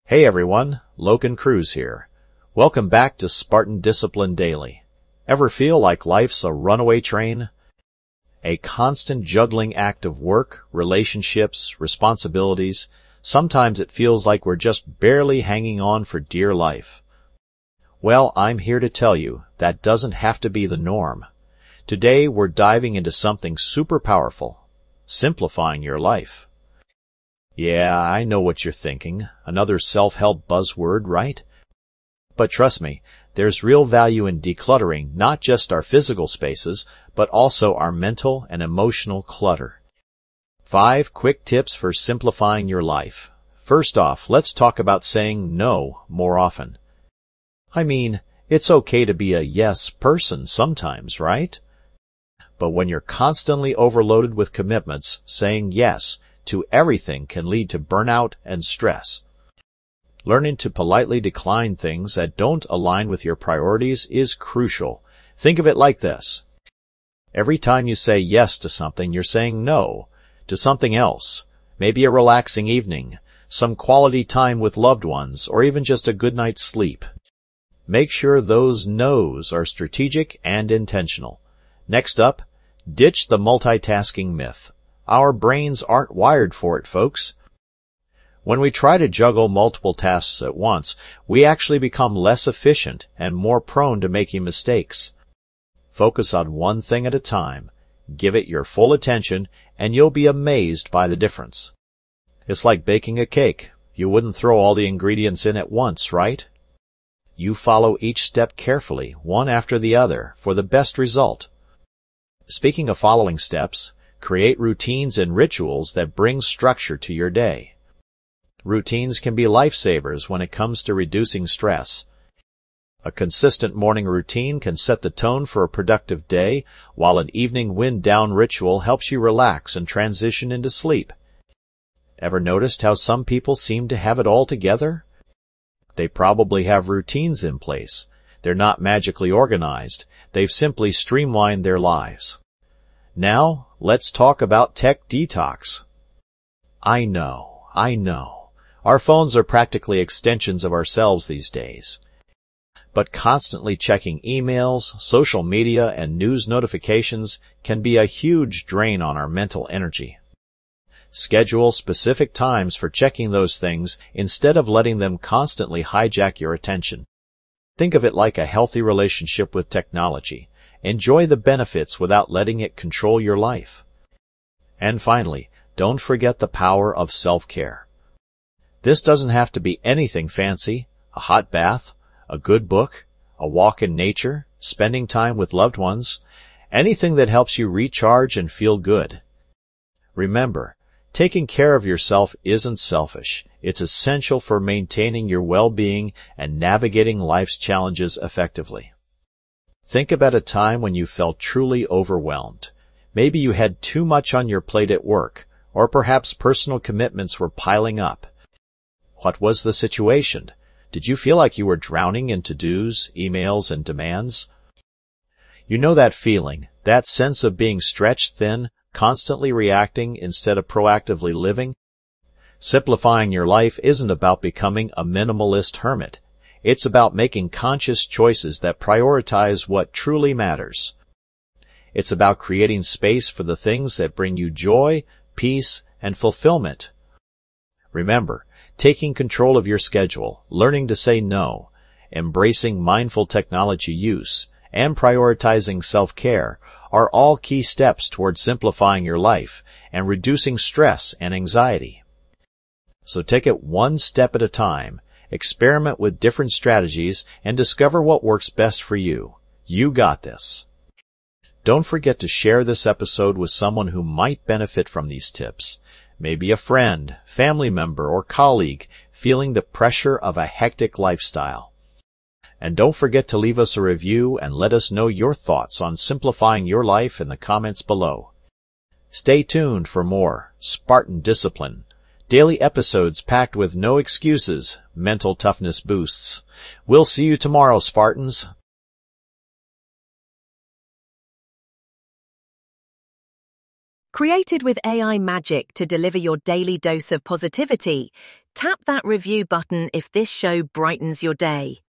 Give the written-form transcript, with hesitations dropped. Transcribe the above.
Hey everyone, Logan Cruz here. Welcome back to Spartan Discipline Daily. Ever feel like life's a runaway train? A constant juggling act of work, relationships, responsibilities. Sometimes it feels like we're just barely hanging on for dear life. Well, I'm here to tell you that doesn't have to be the norm. Today we're diving into something super powerful, simplifying your life. Yeah, I know what you're thinking. Another self-help buzzword, right? But trust me, there's real value in decluttering not just our physical spaces, but also our mental and emotional clutter. 5 quick tips for simplifying your life. First off, let's talk about saying no more often. I mean, it's okay to be a yes person sometimes, right? But when you're constantly overloaded with commitments, saying yes to everything can lead to burnout and stress. Learning to politely decline things that don't align with your priorities is crucial. Think of it like this. Every time you say yes to something, you're saying no to something else. Maybe a relaxing evening, some quality time with loved ones, or even just a good night's sleep. Make sure those no's are strategic and intentional. Next up, ditch the multitasking myth. Our brains aren't wired for it, folks. When we try to juggle multiple tasks at once, we actually become less efficient and more prone to making mistakes. Focus on one thing at a time, give it your full attention, and you'll be amazed by the difference. It's like baking a cake. You wouldn't throw all the ingredients in at once, right? You follow each step carefully, one after the other, for the best result. Speaking of following steps, create routines and rituals that bring structure to your day. Routines can be lifesavers when it comes to reducing stress. A consistent morning routine can set the tone for a productive day, while an evening wind-down ritual helps you relax and transition into sleep. Ever noticed how some people seem to have it all together? They probably have routines in place. They're not magically organized. They've simply streamlined their lives. Now, let's talk about tech detox. I know. Our phones are practically extensions of ourselves these days. But constantly checking emails, social media, and news notifications can be a huge drain on our mental energy. Schedule specific times for checking those things instead of letting them constantly hijack your attention. Think of it like a healthy relationship with technology. Enjoy the benefits without letting it control your life. And finally, don't forget the power of self-care. This doesn't have to be anything fancy: a hot bath, a good book, a walk in nature, spending time with loved ones, anything that helps you recharge and feel good. Remember, taking care of yourself isn't selfish. It's essential for maintaining your well-being and navigating life's challenges effectively. Think about a time when you felt truly overwhelmed. Maybe you had too much on your plate at work, or perhaps personal commitments were piling up. What was the situation? Did you feel like you were drowning in to-dos, emails, and demands? You know that feeling, that sense of being stretched thin, constantly reacting instead of proactively living? Simplifying your life isn't about becoming a minimalist hermit. It's about making conscious choices that prioritize what truly matters. It's about creating space for the things that bring you joy, peace, and fulfillment. Remember, taking control of your schedule, learning to say no, embracing mindful technology use, and prioritizing self-care are all key steps toward simplifying your life and reducing stress and anxiety. So take it one step at a time. Experiment with different strategies and discover what works best for you. You got this. Don't forget to share this episode with someone who might benefit from these tips. Maybe a friend, family member, or colleague feeling the pressure of a hectic lifestyle. And don't forget to leave us a review and let us know your thoughts on simplifying your life in the comments below. Stay tuned for more Spartan Discipline. Daily episodes packed with no excuses, mental toughness boosts. We'll see you tomorrow, Spartans. Created with AI magic to deliver your daily dose of positivity, Tap that review button if this show brightens your day.